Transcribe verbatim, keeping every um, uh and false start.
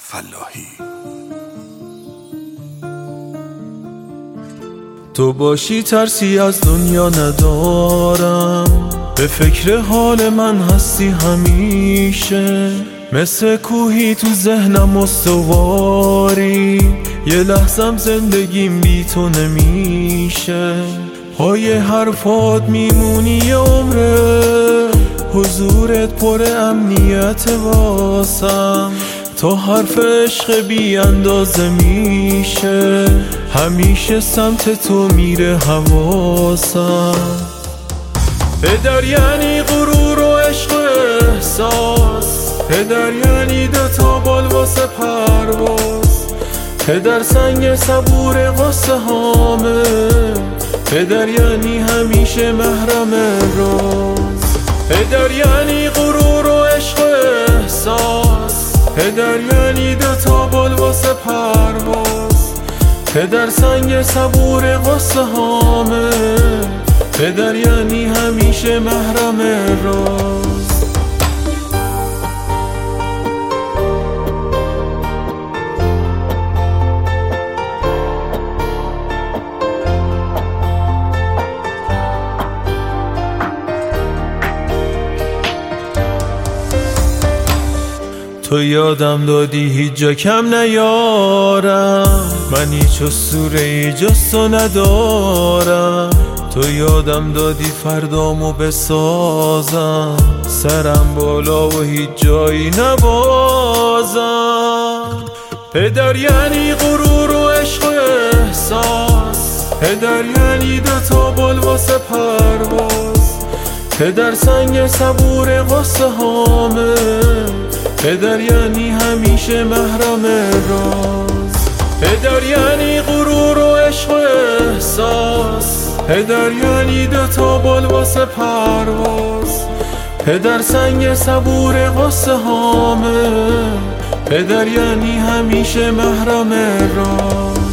فلاحی. تو باشی ترسی از دنیا ندارم، به فکر حال من هستی همیشه، مثل کوهی تو ذهنم استواری، یه لحظم زندگیم بی تو نمیشه. پای حرفات میمونی یه عمره، حضورت پر امنیت واسم، تا حرف عشق بی اندازه میشه، همیشه سمت تو میره حواسم. پدر یعنی غرور و عشق و احساس، پدر یعنی دوتا بال واسه پرواز، پدر سنگ صبور قصه هامه، پدر یعنی همیشه محرم راز. پدر یعنی غرور و عشق و احساس، پدر یعنی دوتا بال واسه پرواز، پدر سنگ صبور قصه هامه، پدر یعنی همیشه محرم راز. تو یادم دادی هیچ جا کم نیارم، من هیچ اسطوره‌ای جز تو ندارم. تو یادم دادی فردامو بسازم، سرم بالا و هیچ جایی نبازم. پدر یعنی غرور و عشق و احساس، پدر یعنی دوتا بال واسه پرواز، پدر سنگ صبور قصه هامه، پدر یعنی همیشه محرم راز. پدر یعنی غرور و عشق و احساس، پدر یعنی دوتا بال واسه پرواز، پدر سنگ صبور قصه هامه، پدر یعنی همیشه محرم راز.